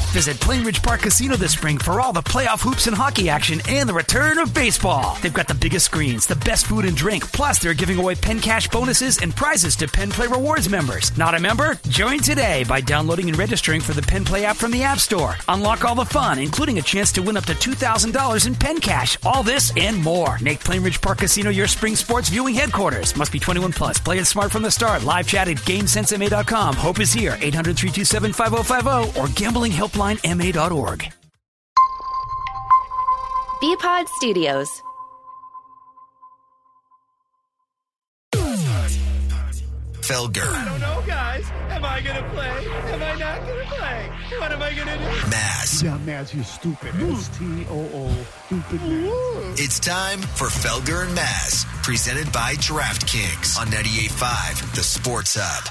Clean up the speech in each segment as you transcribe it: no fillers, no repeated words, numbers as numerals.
Visit Plainridge Park Casino this spring for all the playoff hoops and hockey action and the return of baseball. They've got the biggest screens, the best food and drink, plus they're giving away Penn Cash bonuses and prizes to Penn Play Rewards members. Not a member? Join today by downloading and registering for the Penn Play app from the App Store. Unlock all the fun, including a chance to win up to $2,000 in Penn Cash. All this and more. Make Plainridge Park Casino your spring sports viewing headquarters. Must be 21 plus. Play it smart from the start. Live chat at GameSenseMA.com. Hope is here. 800-327-5050 or gamblinghelplinema.org. BPod Studios. Felger. I don't know, guys. Am I going to play? Am I not going to play? What am I going to do? Maz. Yeah, Maz, you stupid. S-T-O-O. Stupid Maz. It's time for Felger and Maz, presented by DraftKings on 98.5, The Sports Hub.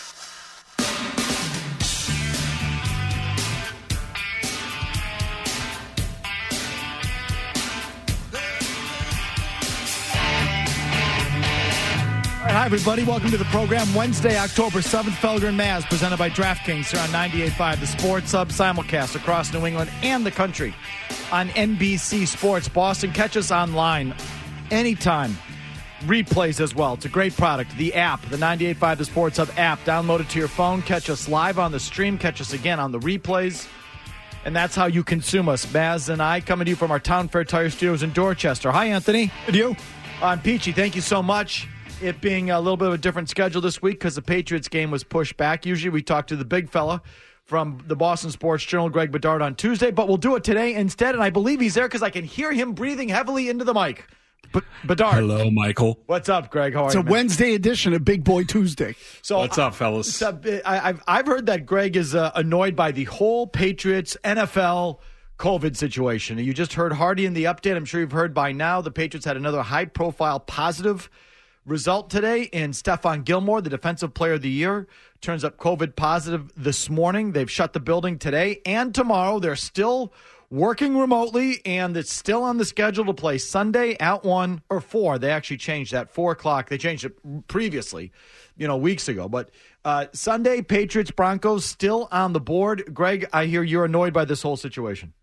Hi, everybody. Welcome to the program. Wednesday, October 7th, Felger and Maz, presented by DraftKings here on 98.5, The Sports Hub, simulcast across New England and the country on NBC Sports Boston. Catch us online anytime. Replays as well. It's a great product. The app, the 98.5 The Sports Hub app. Download it to your phone. Catch us live on the stream. Catch us again on the replays. And that's how you consume us. Maz and I coming to you from our Town Fair Tire Studios in Dorchester. Hi, Anthony. And you? I'm Peachy. Thank you so much. It being a little bit of a different schedule this week because the Patriots game was pushed back. Usually we talk to the big fella from the Boston Sports Journal, Greg Bedard, on Tuesday, but we'll do it today instead, and I believe he's there because I can hear him breathing heavily into the mic. Bedard. Hello, Michael. What's up, Greg? How are you? It's a Wednesday edition of Big Boy Tuesday. So what's up, fellas? I've heard that Greg is annoyed by the whole Patriots NFL COVID situation. You just heard Hardy in the update. I'm sure you've heard by now the Patriots had another high-profile positive result today, and Stephon Gilmore, the Defensive Player of the Year, turns up COVID positive this morning. They've shut the building today and tomorrow. They're still working remotely, and it's still on the schedule to play Sunday at 1 or 4. They actually changed that, 4 o'clock. They changed it previously, weeks ago. But Sunday, Patriots, Broncos still on the board. Greg, I hear you're annoyed by this whole situation.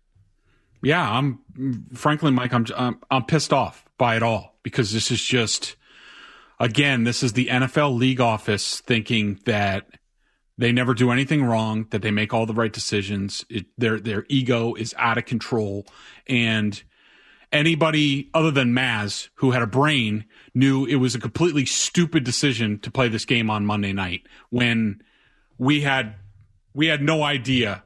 Yeah, frankly, Mike, I'm pissed off by it all because this is just, again, this is the NFL league office thinking that they never do anything wrong, that they make all the right decisions. Their ego is out of control. And anybody other than Maz, who had a brain, knew it was a completely stupid decision to play this game on Monday night when we had no idea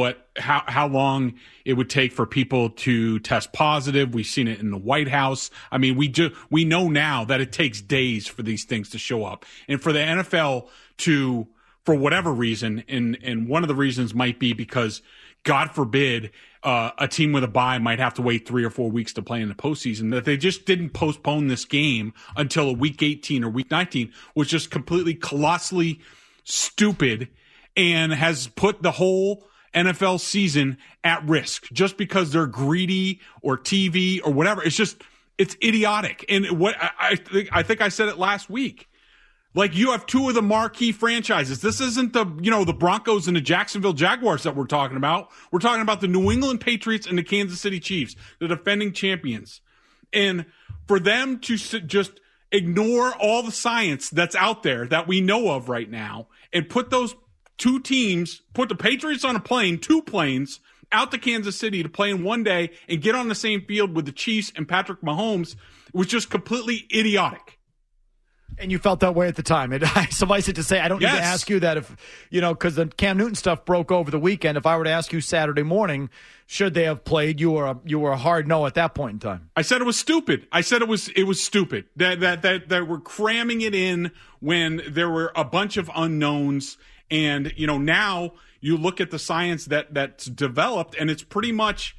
how long it would take for people to test positive. We've seen it in the White House. I mean, we know now that it takes days for these things to show up. And for the NFL to, for whatever reason, and one of the reasons might be because, God forbid, a team with a bye might have to wait 3 or 4 weeks to play in the postseason, that they just didn't postpone this game until a week 18 or week 19 was just completely colossally stupid and has put the whole NFL season at risk just because they're greedy or TV or whatever. It's idiotic. And what I think I said it last week. Like, you have two of the marquee franchises. This isn't the Broncos and the Jacksonville Jaguars that we're talking about. We're talking about the New England Patriots and the Kansas City Chiefs, the defending champions. And for them to just ignore all the science that's out there that we know of right now and put those two teams, put the Patriots on a plane, 2 planes, out to Kansas City to play in one day and get on the same field with the Chiefs and Patrick Mahomes was just completely idiotic. And you felt that way at the time. Suffice it to say, I don't need to ask you that if, because the Cam Newton stuff broke over the weekend. If I were to ask you Saturday morning, should they have played, you were a hard no at that point in time. I said it was stupid. I said it was stupid that we're cramming it in when there were a bunch of unknowns. And, now you look at the science that's developed, and it's pretty much,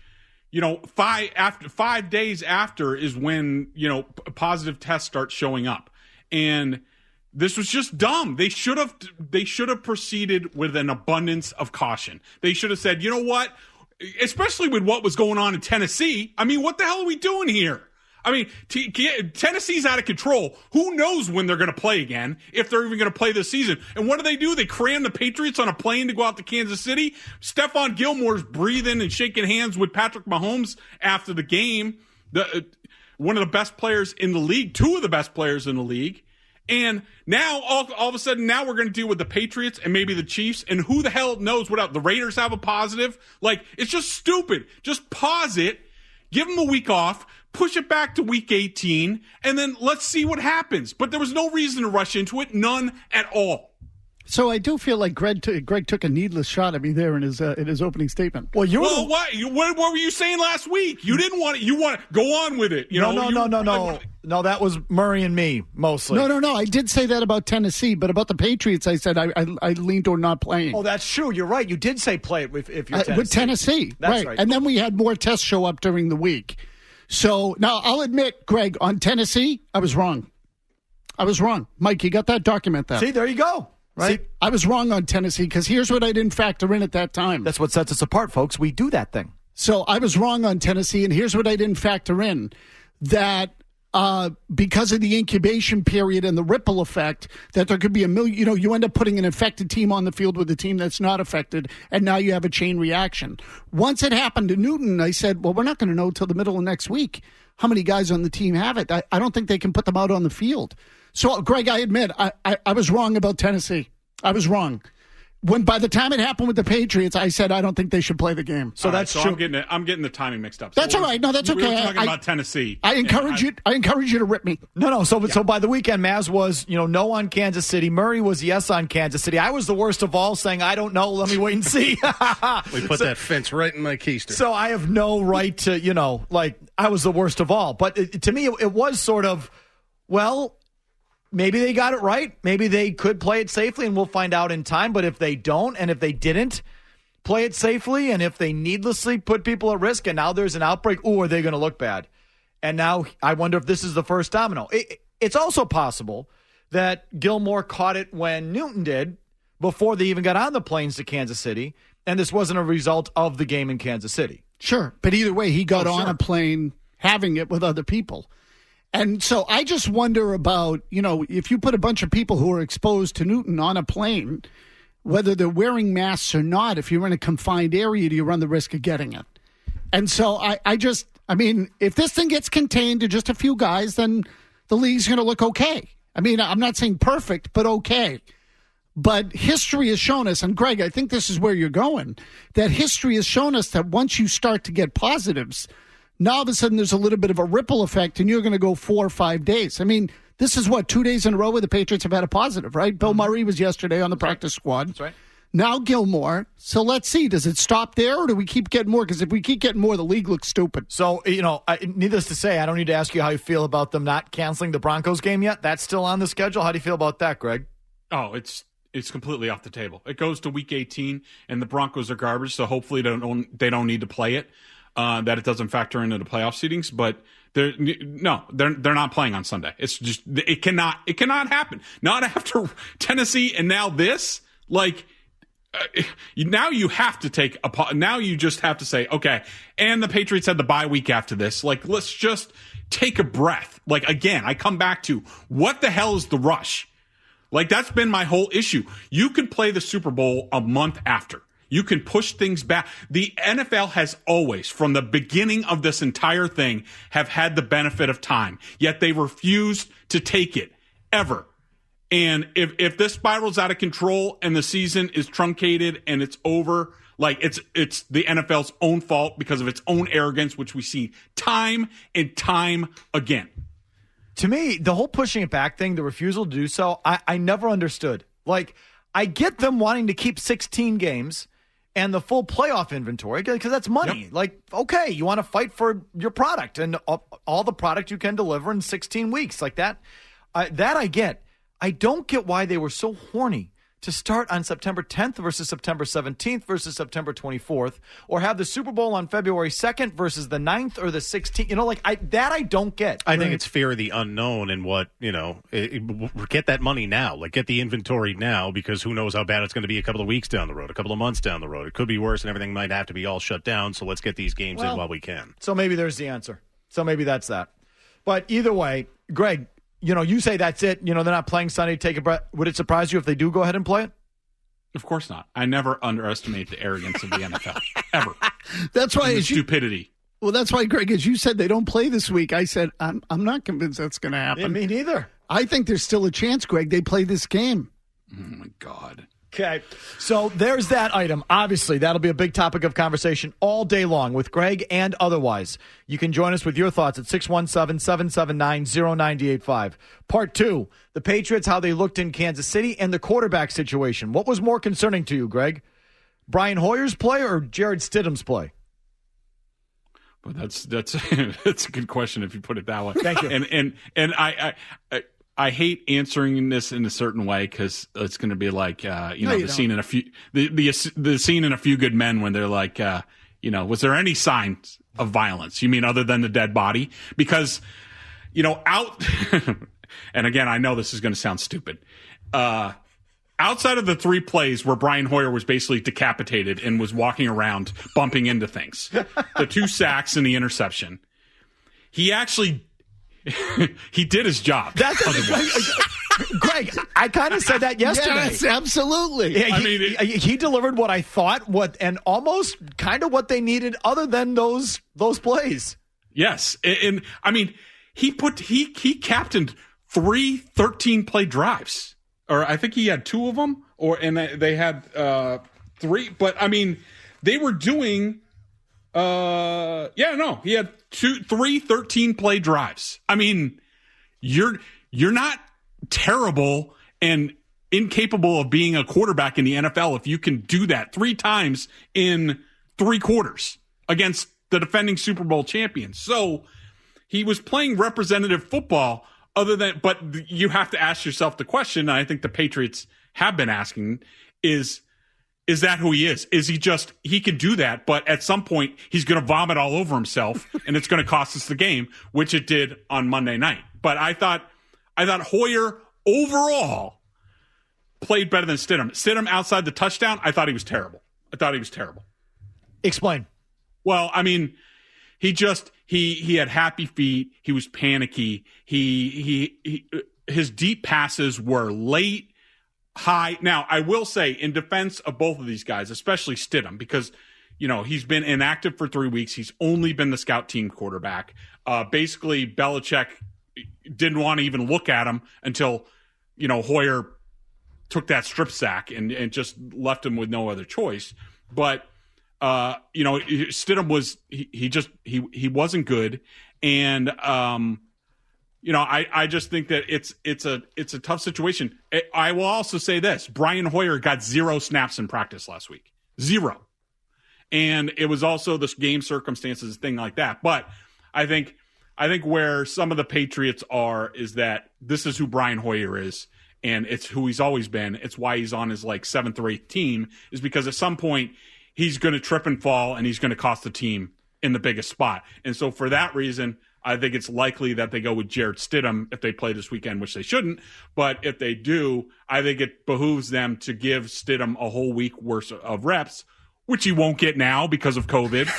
5 days after is when, positive tests start showing up. And this was just dumb. They should have proceeded with an abundance of caution. They should have said, you know what? Especially with what was going on in Tennessee. I mean, what the hell are we doing here? I mean, Tennessee's out of control. Who knows when they're going to play again, if they're even going to play this season. And what do? They cram the Patriots on a plane to go out to Kansas City. Stephon Gilmore's breathing and shaking hands with Patrick Mahomes after the game. One of the best players in the league, two of the best players in the league. And now, all of a sudden, now we're going to deal with the Patriots and maybe the Chiefs. And who the hell knows what else? The Raiders have a positive. Like, it's just stupid. Just pause it. Give them a week off. Push it back to week 18. And then let's see what happens. But there was no reason to rush into it. None at all. So I do feel like Greg took a needless shot at me there in his opening statement. What were you saying last week? You didn't want it. You want to go on with it. No, that was Murray and me mostly. No. I did say that about Tennessee, but about the Patriots, I said I leaned toward not playing. Oh, that's true. You're right. You did say play it if you're Tennessee. With Tennessee, that's right. And then we had more tests show up during the week. So now I'll admit, Greg, on Tennessee, I was wrong. Mike, you got that? Document that. See, there you go. Right? See, I was wrong on Tennessee because here's what I didn't factor in at that time. That's what sets us apart, folks. We do that thing. So I was wrong on Tennessee, and here's what I didn't factor in. That because of the incubation period and the ripple effect, that there could be a million, you end up putting an affected team on the field with a team that's not affected, and now you have a chain reaction. Once it happened to Newton, I said, well, we're not going to know till the middle of next week how many guys on the team have it. I don't think they can put them out on the field. So, Greg, I admit, I was wrong about Tennessee. I was wrong. When by the time it happened with the Patriots, I said I don't think they should play the game. So that's true. I'm getting the timing mixed up. So that's all right. No, that's okay. We were talking about Tennessee. I encourage you to rip me. No. So by the weekend, Maz was no on Kansas City. Murray was yes on Kansas City. I was the worst of all, saying I don't know. Let me wait and see. We put that fence right in my keister. So I have no right to I was the worst of all. But to me, it was sort of maybe they got it right. Maybe they could play it safely, and we'll find out in time. But if they don't, and if they didn't play it safely, and if they needlessly put people at risk, and now there's an outbreak, are they going to look bad? And now I wonder if this is the first domino. It's also possible that Gilmore caught it when Newton did, before they even got on the planes to Kansas City, and this wasn't a result of the game in Kansas City. Sure, but either way, he got on a plane having it with other people. And so I just wonder about, if you put a bunch of people who are exposed to Newton on a plane, whether they're wearing masks or not, if you're in a confined area, do you run the risk of getting it? And so if this thing gets contained to just a few guys, then the league's going to look okay. I mean, I'm not saying perfect, but okay. But history has shown us, and Greg, I think this is where you're going, that history has shown us that once you start to get positives, now all of a sudden there's a little bit of a ripple effect, and you're going to go 4 or 5 days. I mean, this is 2 days in a row where the Patriots have had a positive, right? Bill Murray was yesterday on the practice squad. That's right. Now Gilmore. So let's see. Does it stop there, or do we keep getting more? Because if we keep getting more, the league looks stupid. So, needless to say, I don't need to ask you how you feel about them not canceling the Broncos game yet. That's still on the schedule. How do you feel about that, Greg? Oh, it's completely off the table. It goes to week 18, and the Broncos are garbage, so hopefully they don't need to play it. That it doesn't factor into the playoff seedings, but they're not playing on Sunday. It's just it cannot happen. Not after Tennessee and now this. Now you have to take now you just have to say, okay, and the Patriots had the bye week after this. Let's just take a breath. Again, I come back to what the hell is the rush? That's been my whole issue. You can play the Super Bowl a month after. You can push things back. The NFL has always, from the beginning of this entire thing, have had the benefit of time. Yet they refuse to take it, ever. And if this spirals out of control and the season is truncated and it's over, it's the NFL's own fault because of its own arrogance, which we see time and time again. To me, the whole pushing it back thing, the refusal to do so, I never understood. I get them wanting to keep 16 games and the full playoff inventory, because that's money. Yep. Okay, you want to fight for your product and all the product you can deliver in 16 weeks like that. That I get. I don't get why they were so horny to start on September 10th versus September 17th versus September 24th, or have the Super Bowl on February 2nd versus the 9th or the 16th. I don't get. I think it's fear of the unknown and get that money now. Get the inventory now, because who knows how bad it's going to be a couple of weeks down the road, a couple of months down the road. It could be worse and everything might have to be all shut down, so let's get these games in while we can. So maybe there's the answer. So maybe that's that. But either way, Greg, you say that's it. They're not playing Sunday. Take a breath. Would it surprise you if they do go ahead and play it? Of course not. I never underestimate the arrogance of the NFL, ever. That's why the stupidity. Well, that's why, Greg, as you said, they don't play this week. I said, I'm not convinced that's going to happen. Yeah, me neither. I think there's still a chance, Greg, they play this game. Oh, my God. Okay, so there's that item. Obviously, that'll be a big topic of conversation all day long with Greg and otherwise. You can join us with your thoughts at 617-779-0985. Part 2, the Patriots, how they looked in Kansas City, and the quarterback situation. What was more concerning to you, Greg? Brian Hoyer's play or Jared Stidham's play? Well, that's that's a good question if you put it that way. Thank you. And I hate answering this in a certain way because it's going to be like the scene in the scene in A Few Good Men when they're like was there any signs of violence? You mean other than the dead body? Because out and again I know this is going to sound stupid. Outside of the 3 plays where Brian Hoyer was basically decapitated and was walking around bumping into things, the 2 sacks and the interception, he actually. He did his job. Greg, I kind of said that yesterday. Yes, absolutely. Yeah, he delivered what I thought, and almost kind of what they needed, other than those plays. Yes, and I mean he captained 3 13-play drives, or I think he had 2 of them, and they had 3. But I mean they were doing. He had 3 13-play drives. I mean, you're not terrible and incapable of being a quarterback in the NFL if you can do that 3 times in 3 quarters against the defending Super Bowl champions. So he was playing representative football but you have to ask yourself the question, and I think the Patriots have been asking, is that who he is? Is he can do that, but at some point he's going to vomit all over himself and it's going to cost us the game, which it did on Monday night. But I thought Hoyer overall played better than Stidham. Stidham outside the touchdown, I thought he was terrible. Explain. Well, I mean, he had happy feet. He was panicky. His deep passes were late. High. Now, I will say, in defense of both of these guys, especially Stidham, because, he's been inactive for 3 weeks. He's only been the scout team quarterback. Basically, Belichick didn't want to even look at him until, Hoyer took that strip sack and just left him with no other choice. But, Stidham was, he wasn't good. And, I just think that it's a tough situation. I will also say this: Brian Hoyer got 0 snaps in practice last week, 0, and it was also the game circumstances, thing like that. But I think where some of the Patriots are is that this is who Brian Hoyer is, and it's who he's always been. It's why he's on his 7th or 8th team, is because at some point he's going to trip and fall, and he's going to cost the team in the biggest spot. And so for that reason, I think it's likely that they go with Jared Stidham if they play this weekend, which they shouldn't. But if they do, I think it behooves them to give Stidham a whole week worth of reps, which he won't get now because of COVID,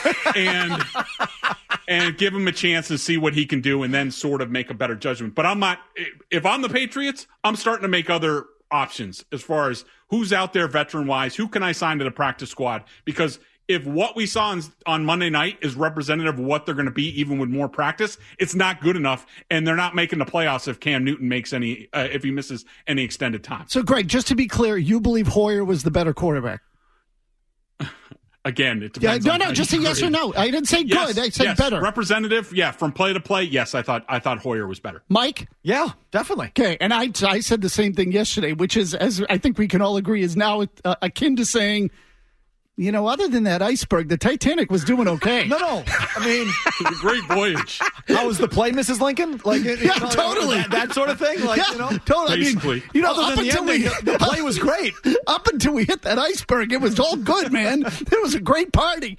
and give him a chance to see what he can do and then sort of make a better judgment. But if I'm the Patriots, I'm starting to make other options as far as who's out there veteran-wise, who can I sign to the practice squad, because if what we saw on Monday night is representative of what they're going to be, even with more practice, it's not good enough, and they're not making the playoffs if Cam Newton if he misses any extended time. So, Greg, just to be clear, you believe Hoyer was the better quarterback? Again, it depends. Just a yes or no. I didn't say good. I said better. Representative, from play to play. Yes, I thought Hoyer was better. Mike? Yeah, definitely. Okay, and I said the same thing yesterday, which is, as I think we can all agree, is now akin to saying, other than that iceberg, the Titanic was doing okay. No. I mean, it was a great voyage. How was the play, Mrs. Lincoln? Totally. That sort of thing? Totally. Basically. Other than the ending, the play was great. Up until we hit that iceberg, it was all good, man. It was a great party.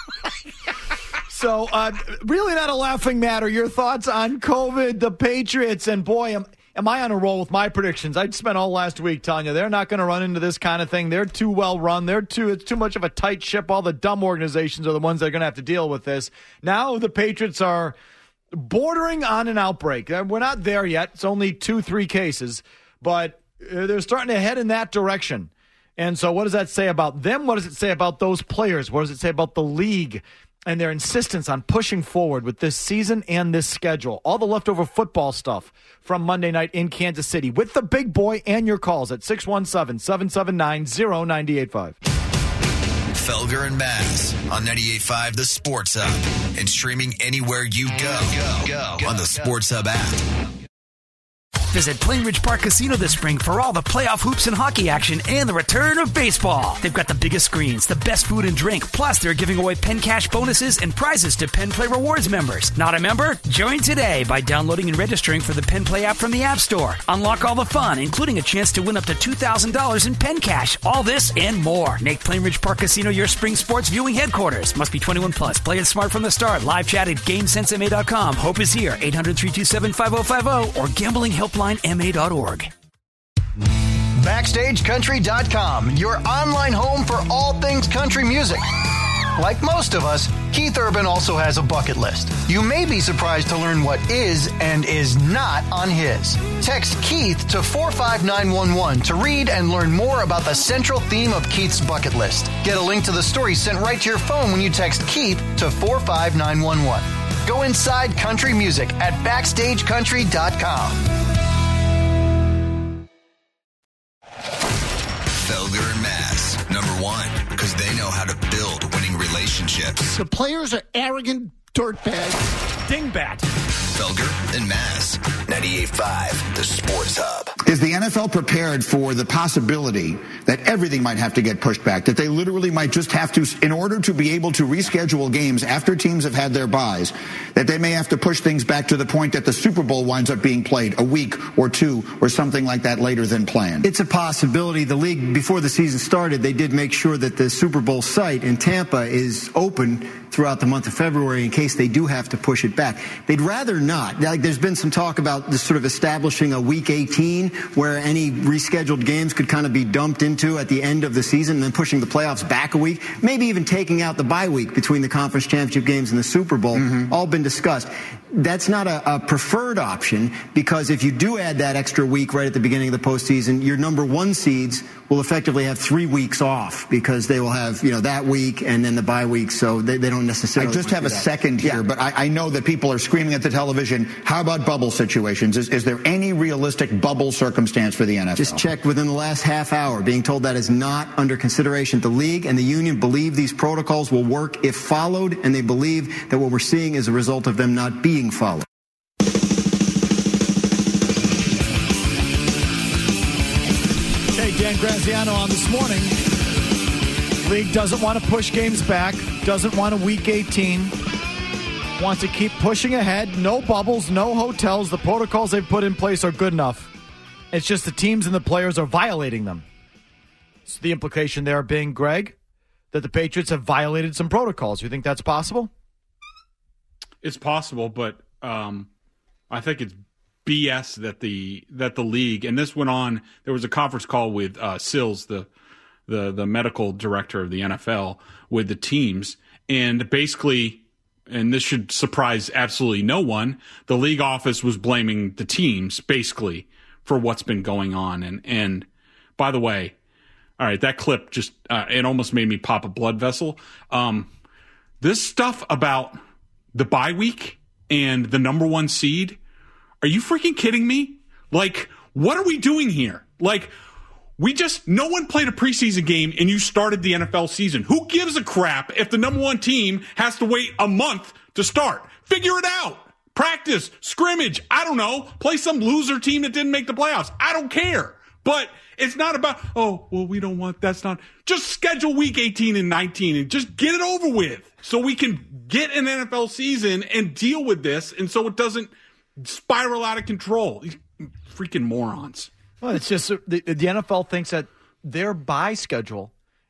So, really not a laughing matter. Your thoughts on COVID, the Patriots, and boy, am I on a roll with my predictions. I spent all last week telling you they're not going to run into this kind of thing. They're too well run. It's too much of a tight ship. All the dumb organizations are the ones that are going to have to deal with this. Now the Patriots are bordering on an outbreak. We're not there yet. It's only 2-3 cases, but they're starting to head in that direction. And so what does that say about them? What does it say about those players? What does it say about the league and their insistence on pushing forward with this season and this schedule? All the leftover football stuff from Monday night in Kansas City with the big boy and your calls at 617-779-0985. Felger and Maz on 98.5 The Sports Hub and streaming anywhere you go on the Sports Hub app. Visit Plainridge Park Casino this spring for all the playoff hoops and hockey action and the return of baseball. They've got the biggest screens, the best food and drink, plus they're giving away Penn Cash bonuses and prizes to Penn Play Rewards members. Not a member? Join today by downloading and registering for the Penn Play app from the App Store. Unlock all the fun, including a chance to win up to $2,000 in Penn Cash. All this and more. Make Plainridge Park Casino your spring sports viewing headquarters. Must be 21 plus. Play it smart from the start. Live chat at GameSenseMA.com. Hope is here. 800-327-5050 or gamblinghelplinema.org. BackstageCountry.com, your online home for all things country music. Like most of us, Keith Urban also has a bucket list. You may be surprised to learn what is and is not on his. Text Keith to 45911 to read and learn more about the central theme of Keith's bucket list. Get a link to the story sent right to your phone when you text Keith to 45911. Go inside country music at BackstageCountry.com. Felger and Maz, number one, because they know how to build winning relationships. The players are arrogant dirtbags. Dingbat. Felger and Maz, 98.5 The Sports Hub. Is the NFL prepared for the possibility that everything might have to get pushed back, that they literally might just have to, in order to be able to reschedule games after teams have had their byes, that they may have to push things back to the point that the Super Bowl winds up being played a week or two or something like that later than planned? It's a possibility. The league, before the season started, they did make sure that the Super Bowl site in Tampa is open throughout the month of February in case they do have to push it back. They'd rather not. Like, there's been some talk about this sort of establishing a Week 18 where any rescheduled games could kind of be dumped into at the end of the season and then pushing the playoffs back a week, maybe even taking out the bye week between the conference championship games and the Super Bowl. All been discussed. That's not a preferred option, because if you do add that extra week right at the beginning of the postseason, your number one seeds will effectively have 3 weeks off, because they will have, that week and then the bye week, so they don't necessarily. I just have a second here, but I know that people are screaming at the television, how about bubble situations? Is there any realistic bubble circumstance for the NFL? Just checked within the last half hour, being told that is not under consideration. The league and the union believe these protocols will work if followed, and they believe that what we're seeing is a result of them not being followed. Hey, Dan Graziano on this morning. League doesn't want to push games back, doesn't want a Week 18, wants to keep pushing ahead. No bubbles, no hotels. The protocols they've put in place are good enough. It's just the teams and the players are violating them. So the implication there being, Greg, that the Patriots have violated some protocols. You think that's possible? It's possible, but I think it's BS that the league, and this went on. There was a conference call with Sills, the medical director of the NFL, with the teams, and basically, and this should surprise absolutely no one, the league office was blaming the teams basically for what's been going on. And by the way, all right, that clip just it almost made me pop a blood vessel. This stuff about the bye week and the number one seed. Are you freaking kidding me? Like, what are we doing here? Like, no one played a preseason game and you started the NFL season. Who gives a crap if the number one team has to wait a month to start? Figure it out. Practice, scrimmage, I don't know. Play some loser team that didn't make the playoffs. I don't care. But it's not about, that's not. Just schedule Week 18 and 19 and just get it over with so we can get an NFL season and deal with this, and so it doesn't spiral out of control. These freaking morons. Well, it's just the NFL thinks that their bye schedule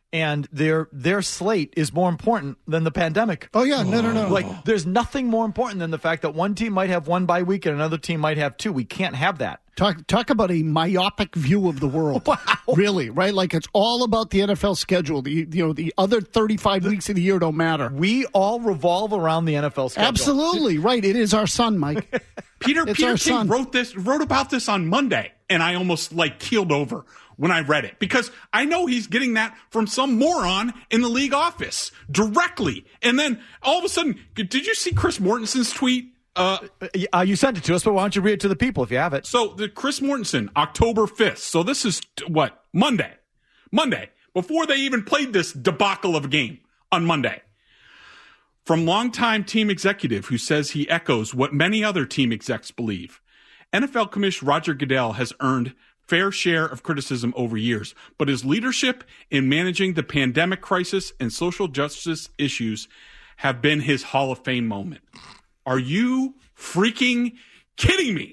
And their slate is more important than the pandemic. Oh, yeah. No. Like, there's nothing more important than the fact that one team might have one bye week and another team might have two. We can't have that. Talk about a myopic view of the world. Wow. Really, right? Like, it's all about the NFL schedule. The other 35 weeks of the year don't matter. We all revolve around the NFL schedule. Absolutely. Right. It is our son, Mike. Peter King wrote about this on Monday, and I almost keeled over when I read it, because I know he's getting that from some moron in the league office directly. And then all of a sudden, did you see Chris Mortensen's tweet? You sent it to us, but why don't you read it to the people if you have it? So the Chris Mortensen, October 5th. So this is what? Monday, before they even played this debacle of a game on Monday. From longtime team executive who says he echoes what many other team execs believe. NFL Commissioner Roger Goodell has earned fair share of criticism over years, but his leadership in managing the pandemic crisis and social justice issues have been his Hall of Fame moment. Are you freaking kidding me?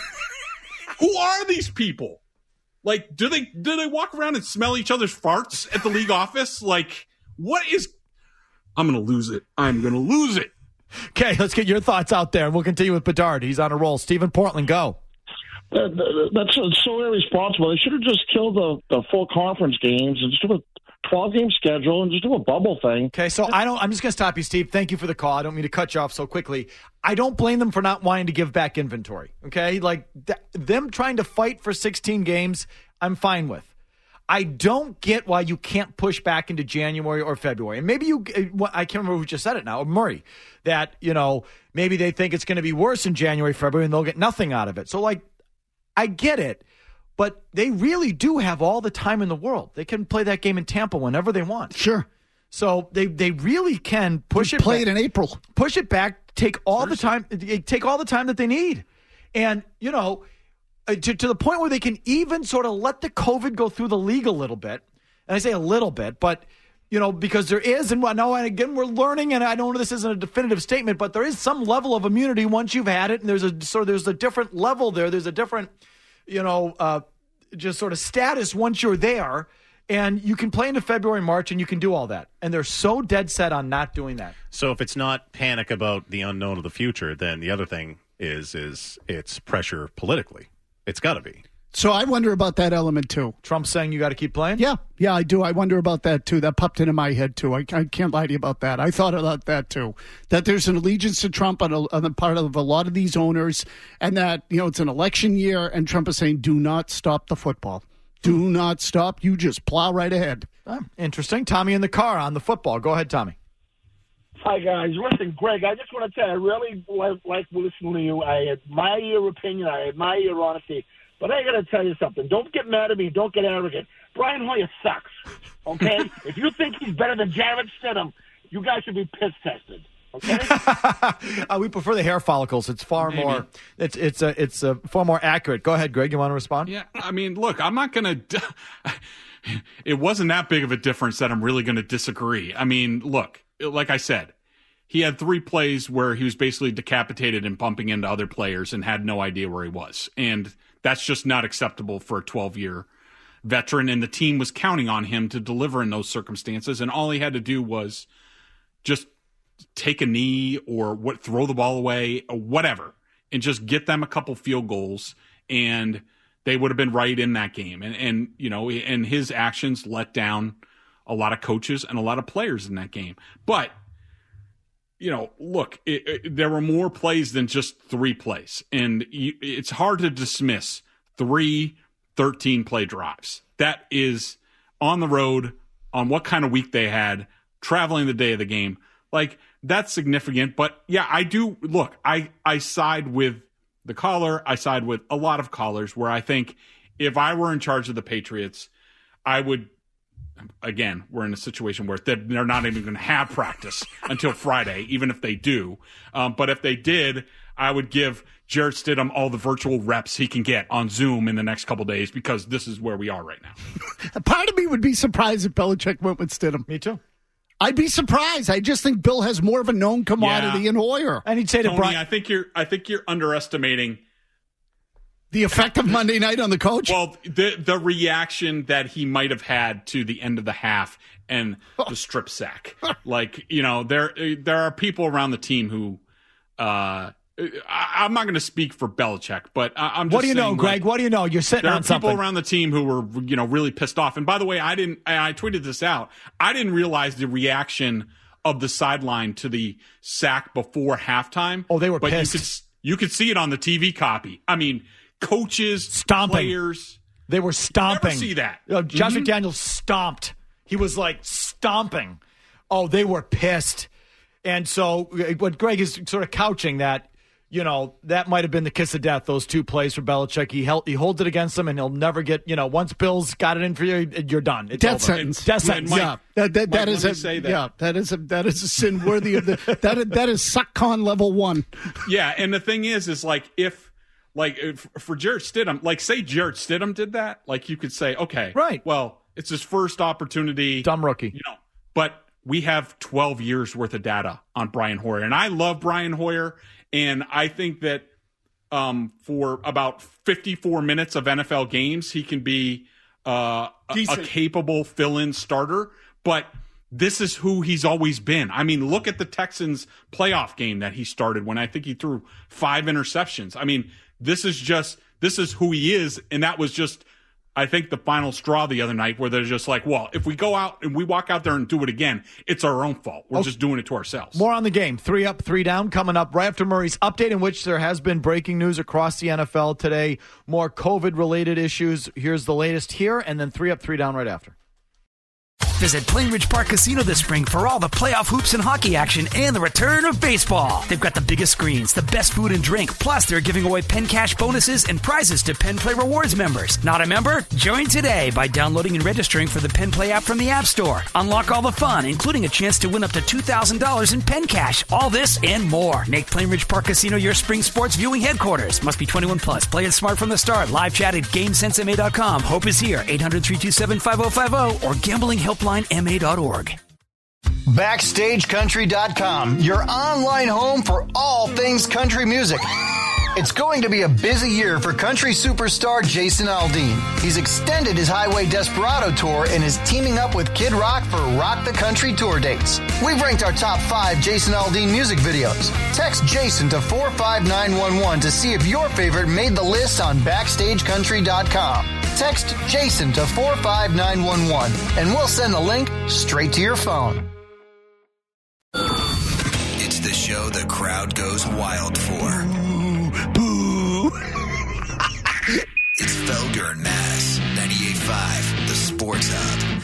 Who are these people? Like, do they walk around and smell each other's farts at the league office? Like, what is... I'm going to lose it. I'm going to lose it. Okay, let's get your thoughts out there, and we'll continue with Bedard. He's on a roll. Stephen Portland, go. That's so irresponsible. They should have just killed the full conference games and just do a 12-game schedule and just do a bubble thing. Okay, so I'm just going to stop you, Steve. Thank you for the call. I don't mean to cut you off so quickly. I don't blame them for not wanting to give back inventory. Okay, like them trying to fight for 16 games, I'm fine with. I don't get why you can't push back into January or February. And maybe I can't remember who just said it now, Murray, that, maybe they think it's going to be worse in January, February, and they'll get nothing out of it. So, I get it, but they really do have all the time in the world. They can play that game in Tampa whenever they want. Sure. So they really can push it. Play it in April. Push it back. Take all the time. Take all the time that they need, and to the point where they can even sort of let the COVID go through the league a little bit. And I say a little bit, but because there is, and again we're learning, and I know this isn't a definitive statement, but there is some level of immunity once you've had it, and there's a different level there. There's a different, just sort of status once you're there. And you can play into February, March, and you can do all that. And they're so dead set on not doing that. So if it's not panic about the unknown of the future, then the other thing is it's pressure politically. It's got to be. So I wonder about that element, too. Trump saying you got to keep playing? Yeah, I do. I wonder about that, too. That popped into my head, too. I can't lie to you about that. I thought about that, too. That there's an allegiance to Trump on the part of a lot of these owners, and that, it's an election year, and Trump is saying, do not stop the football. Do not stop. You just plow right ahead. Interesting. Tommy in the car on the football. Go ahead, Tommy. Hi, guys. Listen, Greg, I just want to tell you, I really like listening to you. I admire your opinion. I admire your honesty. But I got to tell you something. Don't get mad at me. Don't get arrogant. Brian Hoyer sucks, okay? If you think he's better than Jarrett Stidham, you guys should be piss tested, okay? We prefer the hair follicles. It's far more. It's far more accurate. Go ahead, Greg. You want to respond? Yeah. I mean, look, I'm not going to. It wasn't that big of a difference that I'm really going to disagree. I mean, look, like I said, he had 3 plays where he was basically decapitated and bumping into other players and had no idea where he was. And that's just not acceptable for a 12-year veteran. And the team was counting on him to deliver in those circumstances. And all he had to do was just take a knee or throw the ball away or whatever and just get them a couple field goals. And they would have been right in that game. And his actions let down a lot of coaches and a lot of players in that game. But, look, there were more plays than just 3 plays. And it's hard to dismiss 3 13-play drives. That is on the road, on what kind of week they had, traveling the day of the game. Like, that's significant. But, yeah, I do. Look, I side with the caller. I side with a lot of callers where I think if I were in charge of the Patriots, I would. Again, we're in a situation where they're not even going to have practice until Friday, even if they do. But if they did, I would give Jarrett Stidham all the virtual reps he can get on Zoom in the next couple of days because this is where we are right now. Part of me would be surprised if Belichick went with Stidham. Me too. I'd be surprised. I just think Bill has more of a known commodity in Hoyer. And he'd say Tony, to Brian, I think you're underestimating The effect of Monday night on the coach? Well, the reaction that he might have had to the end of the half and the strip sack. Like, there are people around the team who I'm not going to speak for Belichick, but I'm just What do you know, saying, Greg? What do you know? You're sitting on something. There are people around the team who were, really pissed off. And by the way, I tweeted this out. I didn't realize the reaction of the sideline to the sack before halftime. Oh, they were pissed. You could see it on the TV copy. I mean, coaches, stomping. Players. They were stomping. Never see that. Josh McDaniels stomped. He was like stomping. Oh, they were pissed. And so what Greg is sort of couching that, that might have been the kiss of death, those two plays for Belichick. He holds it against them, and he'll never get, once Bill's got it in for you, you're done. It's death over. sentence. Death sentence. Yeah. That is a sin worthy of that is suck-con level 1. Yeah, and the thing is like if for Jarrett Stidham, like say Jarrett Stidham did that, like you could say, okay, right. Well, it's his first opportunity. Dumb rookie. But we have 12 years worth of data on Brian Hoyer. And I love Brian Hoyer. And I think that for about 54 minutes of NFL games, he can be a capable fill-in starter. But this is who he's always been. I mean, look at the Texans playoff game that he started when I think he threw 5 interceptions. I mean, this is who he is. And that was just, I think, the final straw the other night where they're just like, well, if we go out and we walk out there and do it again, it's our own fault. We're just doing it to ourselves. More on the game. 3 up, 3 down coming up right after Murray's update, in which there has been breaking news across the NFL today. More COVID-related issues. Here's the latest here, and then 3 up, 3 down right after. Visit Plainridge Park Casino this spring for all the playoff hoops and hockey action and the return of baseball. They've got the biggest screens, the best food and drink, plus they're giving away Penn Cash bonuses and prizes to Penn Play Rewards members. Not a member? Join today by downloading and registering for the Penn Play app from the App Store. Unlock all the fun, including a chance to win up to $2,000 in Penn Cash. All this and more. Make Plainridge Park Casino your spring sports viewing headquarters. Must be 21 plus. Play it smart from the start. Live chat at GameSenseMA.com. Hope is here. 800-327-5050 or gamblinghelplinema.org. BackstageCountry.com, your online home for all things country music. It's going to be a busy year for country superstar Jason Aldean. He's extended his Highway Desperado tour and is teaming up with Kid Rock for Rock the Country tour dates. We've ranked our top 5 Jason Aldean music videos. Text Jason to 45911 to see if your favorite made the list on BackstageCountry.com. Text Jason to 45911 and we'll send the link straight to your phone. It's the show the crowd goes wild for. Boo! It's Felger and Mass, 98.5, the Sports Hub.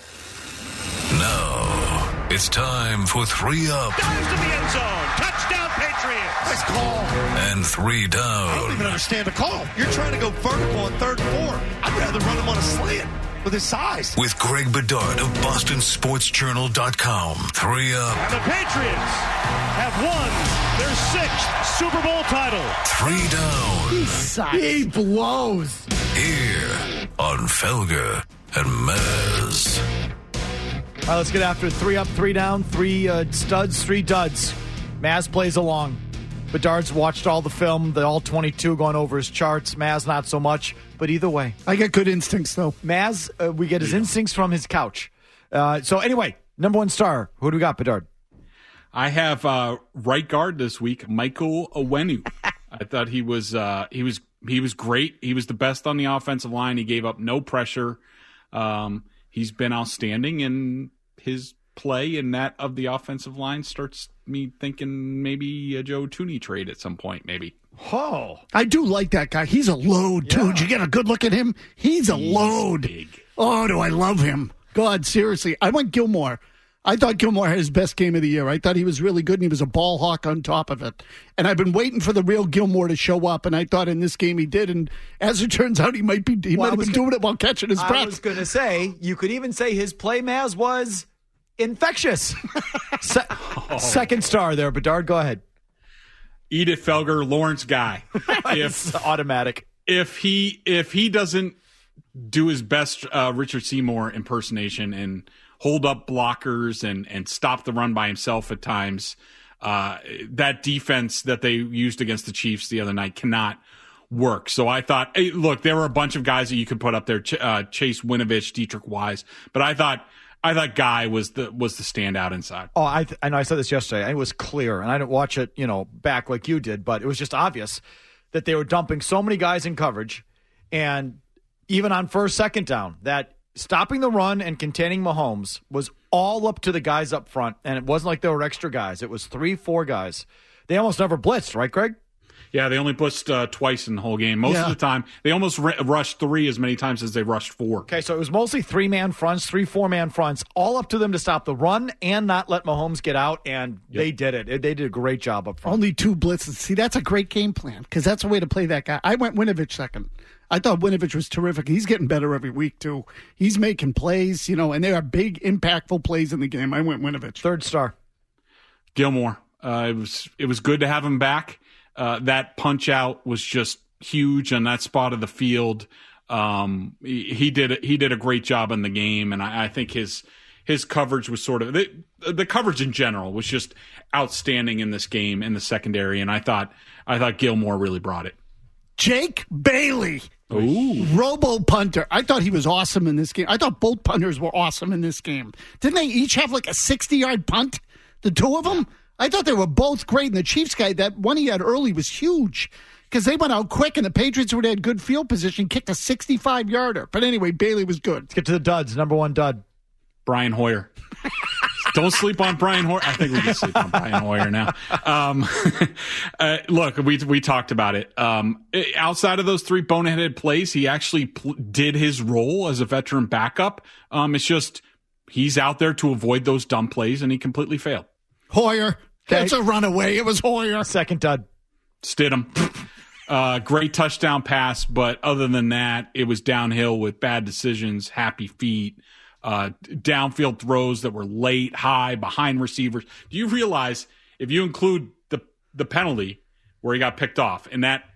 Now, it's time for 3 up. Dives to the end zone. Touchdown, Patriots. Nice call. And 3 down. I don't even understand the call. You're trying to go vertical on 3rd and 4. I'd rather run him on a slant with his size. With Greg Bedard of BostonSportsJournal.com. 3 up. And the Patriots have won their 6th Super Bowl title. 3 down. He sucks. He blows. Here on Felger and Maz. All right, let's get after 3 up, 3 down, 3 studs, 3 duds. Maz plays along. Bedard's watched all the film, the all 22 going over his charts. Maz, not so much. But either way. I get good instincts, though. Maz, we get his instincts from his couch. So anyway, number 1 star. Who do we got, Bedard? I have right guard this week, Michael Onwenu. I thought he was great. He was the best on the offensive line. He gave up no pressure. He's been outstanding, and his play in that of the offensive line starts me thinking maybe a Joe Thuney trade at some point, maybe. Oh, I do like that guy. He's a load, too. Did you get a good look at him? He's a load. Big. Oh, do I love him. God, seriously. I went Gilmore. I thought Gilmore had his best game of the year. I thought he was really good, and he was a ball hawk on top of it. And I've been waiting for the real Gilmore to show up, and I thought in this game he did. And as it turns out, he might have been doing it while catching his breath. I was going to say, you could even say his play, Maz, was infectious. Second star there, Bedard. Go ahead. Edith Felger, Lawrence Guy. It's automatic. If he doesn't do his best Richard Seymour impersonation and hold up blockers and stop the run by himself at times, that defense that they used against the Chiefs the other night cannot work. So I thought, hey, look, there were a bunch of guys that you could put up there, Chase Winovich, Dietrich Wise, but I thought Guy was the standout inside. Oh, I know I said this yesterday. It was clear, and I didn't watch it, back like you did, but it was just obvious that they were dumping so many guys in coverage, and even on first, second down, that stopping the run and containing Mahomes was all up to the guys up front, and it wasn't like there were extra guys. It was 3-4 guys. They almost never blitzed, right, Greg? Yeah, they only blitzed twice in the whole game. Most of the time, they almost rushed 3 as many times as they rushed 4. Okay, so it was mostly 3-man fronts, 3-4-man fronts, all up to them to stop the run and not let Mahomes get out, and they did it. They did a great job up front. Only 2 blitzes. See, that's a great game plan because that's a way to play that guy. I went Winovich second. I thought Winovich was terrific. He's getting better every week, too. He's making plays, and there are big, impactful plays in the game. I went Winovich. Third star. Gilmore. It was good to have him back. That punch out was just huge on that spot of the field. He did a great job in the game, and I think his coverage was sort of the coverage in general was just outstanding in this game in the secondary, and I thought Gilmore really brought it. Jake Bailey. Ooh. Robo punter. I thought he was awesome in this game. I thought both punters were awesome in this game. Didn't they each have like a 60-yard punt? The two of them? I thought they were both great. And the Chiefs guy, that one he had early was huge because they went out quick and the Patriots, who had good field position, kicked a 65-yarder. But anyway, Bailey was good. Let's get to the duds. Number 1 dud. Brian Hoyer. Don't sleep on Brian Hoyer. I think we can sleep on Brian Hoyer now. Look, we talked about it. Outside of those 3 boneheaded plays, he actually did his role as a veteran backup. It's just he's out there to avoid those dumb plays, and he completely failed. Hoyer. That's a runaway. It was Hoyer. Second dud. Stidham. Great touchdown pass, but other than that, it was downhill with bad decisions, happy feet. Downfield throws that were late, high, behind receivers. Do you realize if you include the penalty where he got picked off, and that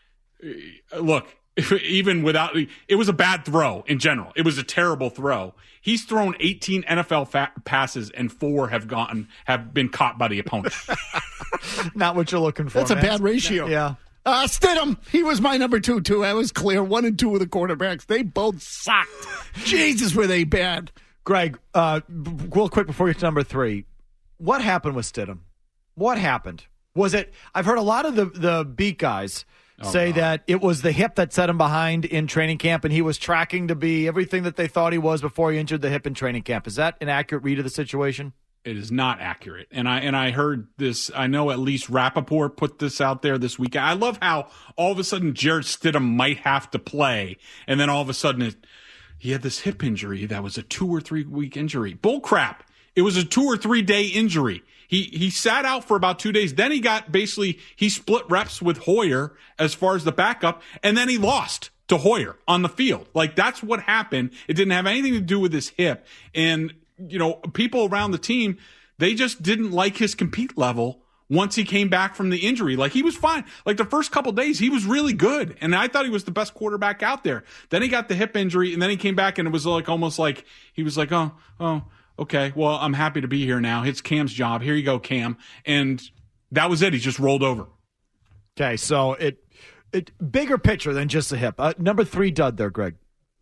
look, even without it was a bad throw in general. It was a terrible throw. He's thrown 18 NFL passes and 4 have been caught by the opponent. Not what you're looking for. That's a bad ratio. Yeah. Stidham, he was my number 2, too. I was clear. 1 and 2 of the quarterbacks. They both sucked. Jesus, were they bad. Greg, real quick before you get to number 3, what happened with Stidham? What happened? Was it? I've heard a lot of the beat guys say that it was the hip that set him behind in training camp, and he was tracking to be everything that they thought he was before he injured the hip in training camp. Is that an accurate read of the situation? It is not accurate. And I heard this. I know at least Rappaport put this out there this weekend. I love how all of a sudden Jarrett Stidham might have to play, and then all of a sudden he had this hip injury that was a 2 or 3 week injury. Bull crap. It was a 2 or 3 day injury. He sat out for about 2 days. Then he split reps with Hoyer as far as the backup, and then he lost to Hoyer on the field. Like, that's what happened. It didn't have anything to do with his hip. And people around the team, they just didn't like his compete level once he came back from the injury. Like, he was fine. Like, the first couple days, he was really good. And I thought he was the best quarterback out there. Then he got the hip injury, and then he came back, and it was like almost like he was like, oh, okay, well, I'm happy to be here now. It's Cam's job. Here you go, Cam. And that was it. He just rolled over. Okay, so it bigger picture than just the hip. Number 3 dud there, Greg.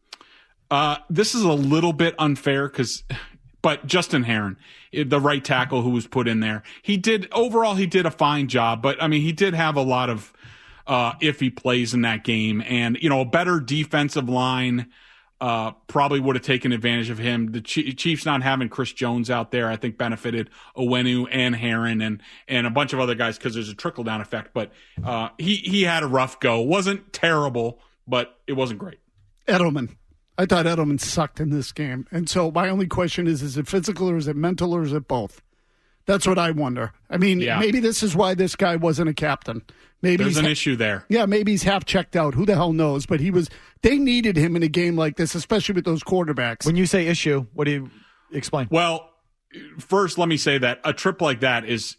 This is a little bit unfair but Justin Herron, the right tackle who was put in there, he did a fine job. But, I mean, he did have a lot of iffy plays in that game. And, a better defensive line probably would have taken advantage of him. The Chiefs not having Chris Jones out there, I think, benefited Owenu and Herron and a bunch of other guys because there's a trickle-down effect. But he had a rough go. Wasn't terrible, but it wasn't great. Edelman. I thought Edelman sucked in this game. And so my only question is it physical or is it mental or is it both? That's what I wonder. I mean, maybe this is why this guy wasn't a captain. Maybe there's an issue there. Yeah, maybe he's half checked out. Who the hell knows? But they needed him in a game like this, especially with those quarterbacks. When you say issue, what do you explain? Well, first, let me say that a trip like that is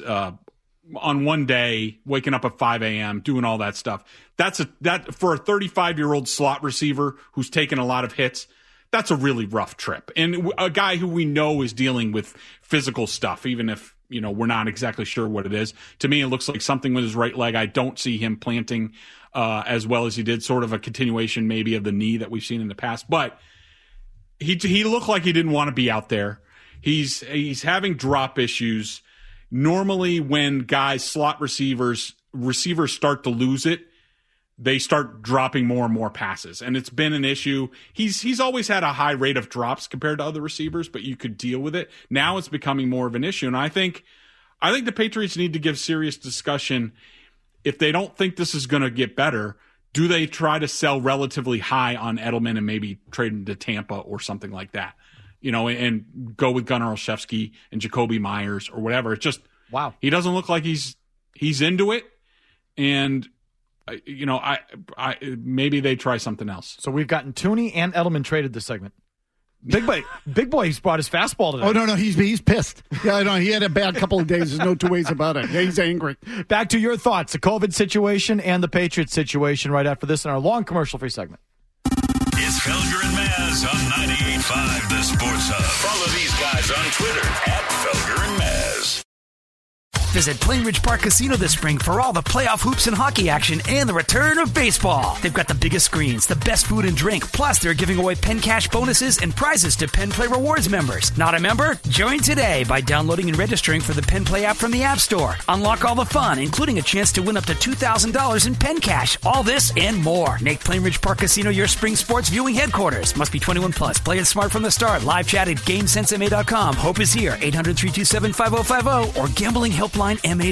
on one day, waking up at 5 a.m., doing all that stuff. That for a 35-year-old slot receiver who's taken a lot of hits, that's a really rough trip. And a guy who we know is dealing with physical stuff, even if we're not exactly sure what it is. To me, it looks like something with his right leg. I don't see him planting as well as he did, sort of a continuation maybe of the knee that we've seen in the past. But he looked like he didn't want to be out there. He's having drop issues. Normally when guys, slot receivers start to lose it, they start dropping more and more passes. And it's been an issue. He's always had a high rate of drops compared to other receivers, but you could deal with it. Now it's becoming more of an issue. And I think the Patriots need to give serious discussion. If they don't think this is going to get better, do they try to sell relatively high on Edelman and maybe trade him to Tampa or something like that? And go with Gunnar Olszewski and Jacoby Myers or whatever. It's just, wow. He doesn't look like he's into it. And, maybe they try something else. So we've gotten Tooney and Edelman traded this segment. Big boy's brought his fastball today. Oh, no, he's pissed. Yeah, no, he had a bad couple of days. There's no two ways about it. Yeah, he's angry. Back to your thoughts, the COVID situation and the Patriots situation right after this in our long commercial-free segment. It's Felger and Maz on 98.5 The Sports Hub. Follow these guys on Twitter @Felger and Maz. Visit Plainridge Park Casino this spring for all the playoff hoops and hockey action and the return of baseball. They've got the biggest screens, the best food and drink, plus they're giving away Penn Cash bonuses and prizes to Penn Play Rewards members. Not a member? Join today by downloading and registering for the Penn Play app from the App Store. Unlock all the fun, including a chance to win up to $2,000 in Penn Cash. All this and more. Make Plainridge Park Casino your spring sports viewing headquarters. Must be 21 plus. Play it smart from the start. Live chat at GameSenseMA.com. Hope is here. 800-327-5050 or gamblinghelplinema.org.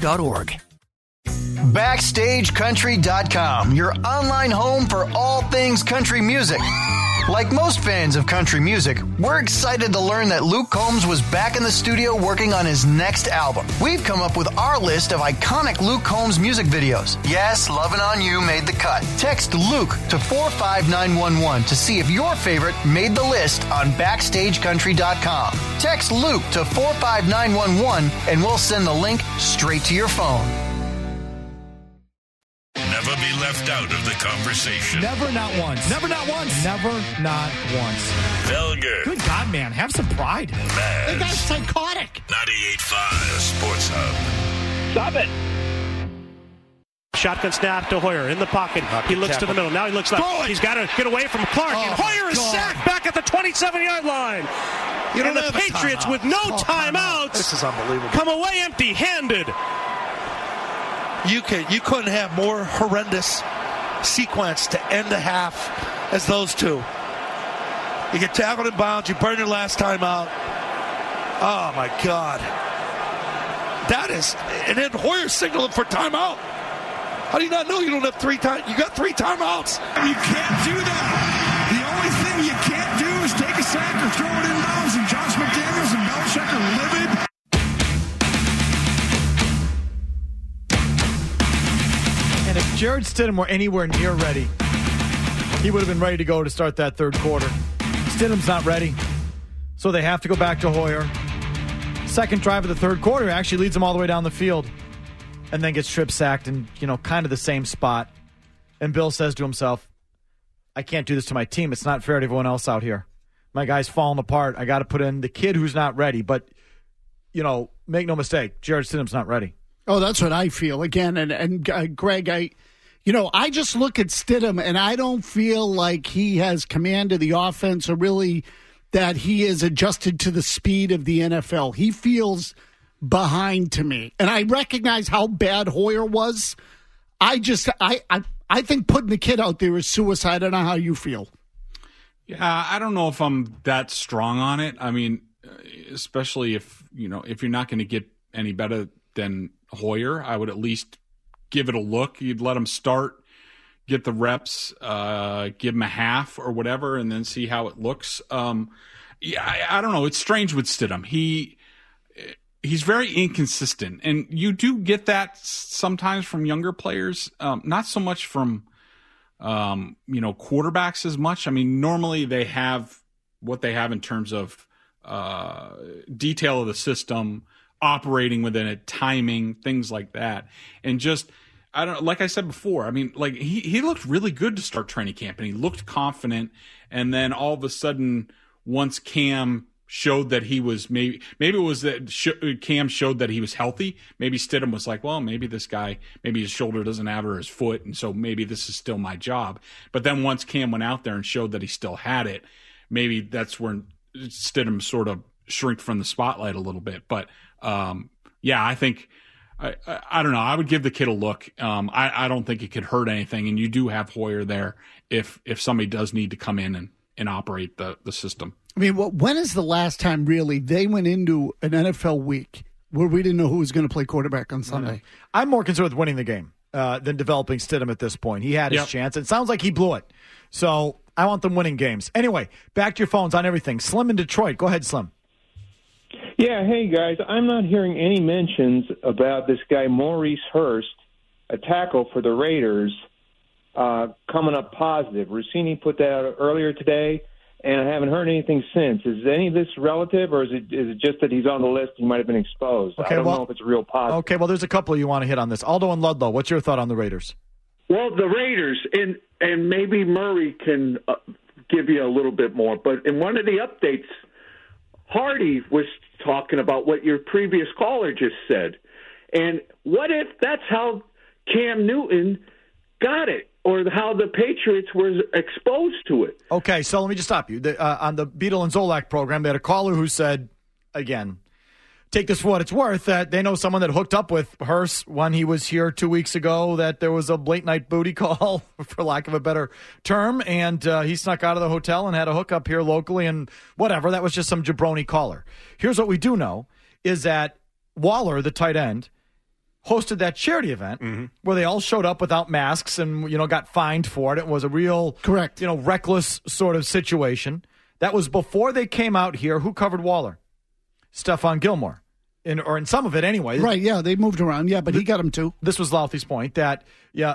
BackstageCountry.com, your online home for all things country music. Like most fans of country music, we're excited to learn that Luke Combs was back in the studio working on his next album. We've come up with our list of iconic Luke Combs music videos. Yes, Lovin' On You made the cut. Text Luke to 45911 to see if your favorite made the list on BackstageCountry.com. Text Luke to 45911 and we'll send the link straight to your phone. Never be left out of the conversation. Never, not once. Never, not once. Never, not once. Felger. Good God, man. Have some pride. Maz. The guy's psychotic. 98.5 Sports Hub. Stop it. Shotgun snap to Hoyer in the pocket. He looks to the middle. Now he looks left. He's got to get away from Clark. And Hoyer is sacked back at the 27-yard line. And the Patriots, with no timeouts, this is unbelievable, come away empty-handed. You couldn't have more horrendous sequence to end the half as those two. You get tackled in bounds, you burn your last time out. Oh, my God. That is, and then Hoyer signaling for timeout. How do you not know you don't have three timeouts? You got three timeouts. You can't do that. The only thing you can't do is take a sack or throw it in bounds, and Josh McDaniels and Belichick are livid. And if Jarrett Stidham were anywhere near ready, he would have been ready to go to start that third quarter. Stidham's not ready, so they have to go back to Hoyer. Second drive of the third quarter actually leads them all the way down the field and then gets strip sacked in, kind of the same spot. And Bill says to himself, I can't do this to my team. It's not fair to everyone else out here. My guy's falling apart. I got to put in the kid who's not ready. But, make no mistake, Jarrett Stidham's not ready. Oh, that's what I feel. Again, and Greg, I just look at Stidham, and I don't feel like he has command of the offense or really that he is adjusted to the speed of the NFL. He feels behind to me. And I recognize how bad Hoyer was. I think putting the kid out there is suicide. I don't know how you feel. Yeah, I don't know if I'm that strong on it. I mean, especially if you're not going to get any better than Hoyer, I would at least give it a look. You'd let him start, get the reps, give him a half or whatever, and then see how it looks. I don't know. It's strange with Stidham. He's very inconsistent, and you do get that sometimes from younger players. Not so much from quarterbacks as much. I mean, normally they have what they have in terms of detail of the system, operating within it, timing, things like that. And just, like I said before, I mean, like he looked really good to start training camp and he looked confident. And then all of a sudden, once Cam showed that he was maybe it was that Cam showed that he was healthy. Maybe Stidham was like, well, maybe this guy, maybe his shoulder doesn't have it or his foot, and so maybe this is still my job. But then once Cam went out there and showed that he still had it, maybe that's when Stidham sort of shrinked from the spotlight a little bit. But I think I don't know. I would give the kid a look. I don't think it could hurt anything, and you do have Hoyer there if somebody does need to come in and operate the system. I mean, when is the last time really they went into an NFL week where we didn't know who was going to play quarterback on Sunday? I'm more concerned with winning the game than developing Stidham at this point. He had his chance. It sounds like he blew it. So I want them winning games. Anyway, back to your phones on everything. Slim in Detroit. Go ahead, Slim. Yeah, hey, guys. I'm not hearing any mentions about this guy, Maurice Hurst, a tackle for the Raiders, coming up positive. Rossini put that out earlier today, and I haven't heard anything since. Is any of this relative, or is it just that he's on the list, he might have been exposed? Okay, I don't know if it's a real positive. Okay, well, there's a couple you want to hit on this. Aldo and Ludlow, what's your thought on the Raiders? Well, the Raiders, and maybe Murray can give you a little bit more, but in one of the updates, Hardy was talking about what your previous caller just said. And what if that's how Cam Newton got it, or how the Patriots were exposed to it? Okay, so let me just stop you. On the Beadle and Zolak program, they had a caller who said, again, take this for what it's worth, that they know someone that hooked up with Hurst when he was here 2 weeks ago, that there was a late night booty call, for lack of a better term, and he snuck out of the hotel and had a hookup here locally, and whatever. That was just some jabroni caller. Here's what we do know, is that Waller, the tight end, hosted that charity event where they all showed up without masks and, got fined for it. It was a real, reckless sort of situation. That was before they came out here. Who covered Waller? Stephon Gilmore. Or in some of it anyway. Right, yeah, they moved around. Yeah, but he got him too. This was Louthie's point that,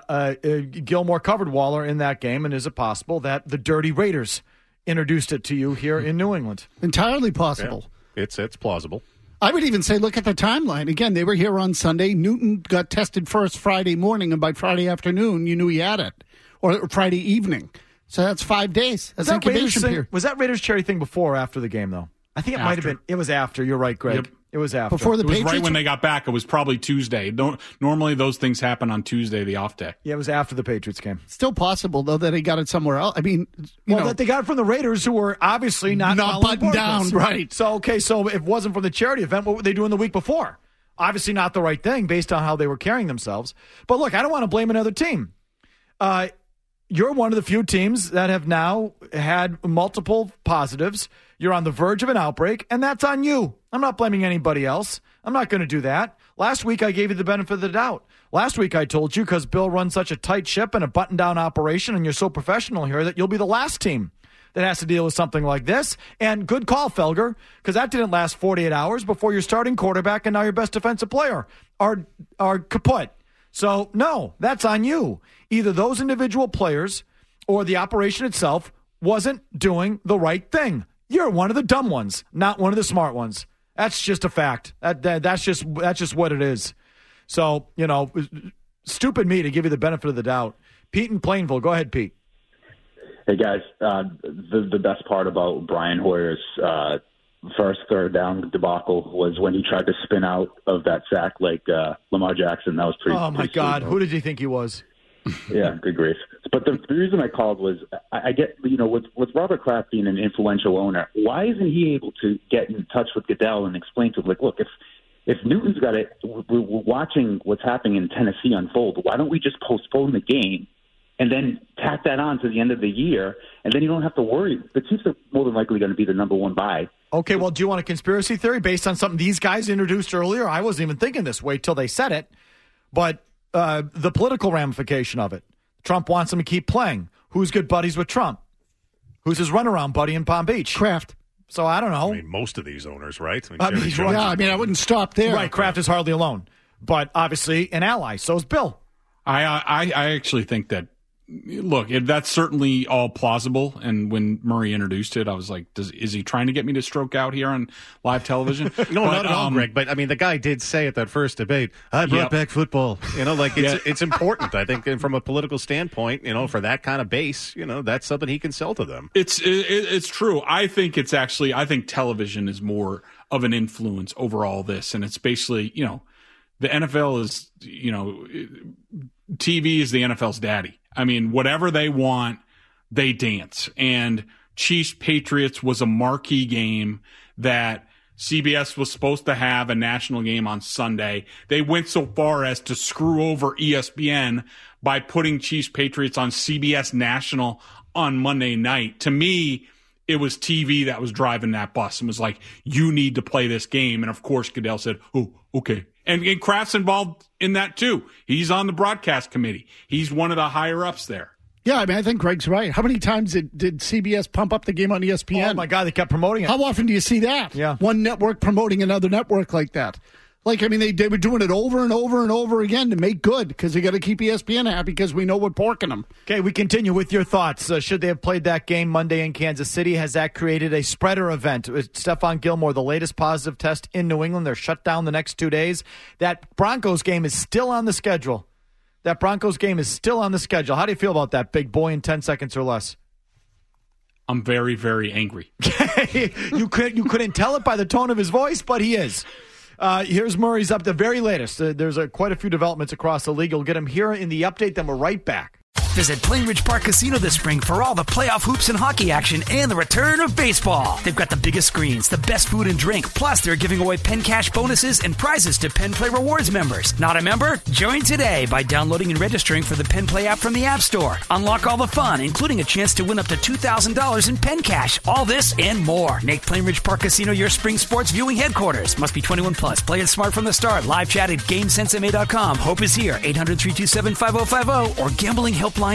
Gilmore covered Waller in that game, and is it possible that the Dirty Raiders introduced it to you here in New England? Entirely possible. Yeah, it's plausible. I would even say look at the timeline. Again, they were here on Sunday. Newton got tested first Friday morning, and by Friday afternoon, you knew he had it. Or Friday evening. So that's 5 days. That's incubation period. Was that Raiders charity thing before or after the game, though? I think it might have been. It was after. You're right, Greg. Yep. It was after. Before the Patriots? Patriots? Right when they got back. It was probably Tuesday. Normally those things happen on Tuesday, the off day. Yeah, it was after the Patriots game. Still possible, though, that he got it somewhere else. I mean, that they got it from the Raiders, who were obviously not buttoned down, right. So if it wasn't from the charity event, what were they doing the week before? Obviously not the right thing based on how they were carrying themselves. But look, I don't want to blame another team. You're one of the few teams that have now had multiple positives. You're on the verge of an outbreak, and that's on you. I'm not blaming anybody else. I'm not going to do that. Last week, I gave you the benefit of the doubt. Last week, I told you, because Bill runs such a tight ship and a button-down operation, and you're so professional here, that you'll be the last team that has to deal with something like this. And good call, Felger, because that didn't last 48 hours before your starting quarterback and now your best defensive player are kaput. So, no, that's on you. Either those individual players or the operation itself wasn't doing the right thing. You're one of the dumb ones, not one of the smart ones. That's just a fact. That's just what it is. So, stupid me to give you the benefit of the doubt. Pete in Plainville. Go ahead, Pete. Hey, guys. The best part about Brian Hoyer's first third down debacle was when he tried to spin out of that sack like Lamar Jackson. That was pretty. Oh, my God. Who did you think he was? Yeah, good grief. But the reason I called was I get, with Robert Kraft being an influential owner, why isn't he able to get in touch with Goodell and explain to him, like, look, if Newton's got it, we're watching what's happening in Tennessee unfold, why don't we just postpone the game and then tack that on to the end of the year, and then you don't have to worry. The Chiefs are more than likely going to be the number one buy. Okay, well, do you want a conspiracy theory based on something these guys introduced earlier? I wasn't even thinking this way till they said it, but the political ramification of it. Trump wants him to keep playing. Who's good buddies with Trump? Who's his runaround buddy in Palm Beach? Kraft. So I don't know. I mean, most of these owners, right? I wouldn't stop there. Right, Kraft is hardly alone. But obviously an ally. So is Bill. I actually think that look, that's certainly all plausible. And when Murray introduced it, I was like, is he trying to get me to stroke out here on live television? No, not at all, Greg. But I mean, the guy did say at that first debate, I brought back football. It's important, I think, and from a political standpoint, for that kind of base, that's something he can sell to them. It's true. I think television is more of an influence over all this. And it's basically, the NFL is, TV is the NFL's daddy. I mean, whatever they want, they dance. And Chiefs Patriots was a marquee game that CBS was supposed to have a national game on Sunday. They went so far as to screw over ESPN by putting Chiefs Patriots on CBS National on Monday night. To me, it was TV that was driving that bus and was like, you need to play this game. And of course, Goodell said, oh, okay. And Kraft's involved in that too. He's on the broadcast committee. He's one of the higher ups there. Yeah, I mean, I think Greg's right. How many times did CBS pump up the game on ESPN? Oh, my God, they kept promoting it. How often do you see that? Yeah. One network promoting another network like that. Like, I mean, they were doing it over and over and over again to make good because they got to keep ESPN happy because we know we're porking them. Okay, we continue with your thoughts. Should they have played that game Monday in Kansas City? Has that created a spreader event? Stephon Gilmore, the latest positive test in New England. They're shut down the next 2 days. That Broncos game is still on the schedule. How do you feel about that, big boy, in 10 seconds or less? I'm very, very angry. You couldn't tell it by the tone of his voice, but he is. Here's Murray's up, the very latest. There's quite a few developments across the league. You'll get them here in the update, then we're right back. Visit Plainridge Park Casino this spring for all the playoff hoops and hockey action and the return of baseball. They've got the biggest screens, the best food and drink, plus they're giving away Penn Cash bonuses and prizes to Penn Play Rewards members. Not a member? Join today by downloading and registering for the Penn Play app from the App Store. Unlock all the fun, including a chance to win up to $2,000 in Penn Cash. All this and more. Make Plainridge Park Casino your spring sports viewing headquarters. Must be 21 plus. Play it smart from the start. Live chat at GameSenseMA.com. Hope is here. 800-327-5050 or gamblinghelplinema.org.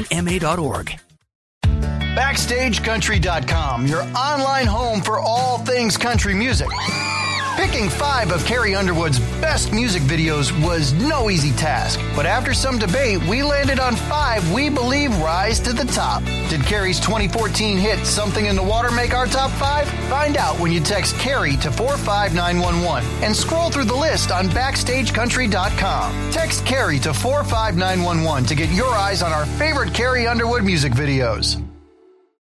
BackstageCountry.com, your online home for all things country music. Picking 5 of Carrie Underwood's best music videos was no easy task, but after some debate, we landed on 5 we believe rise to the top. Did Carrie's 2014 hit Something in the Water make our top 5? Find out when you text Carrie to 45911 and scroll through the list on BackstageCountry.com. Text Carrie to 45911 to get your eyes on our favorite Carrie Underwood music videos.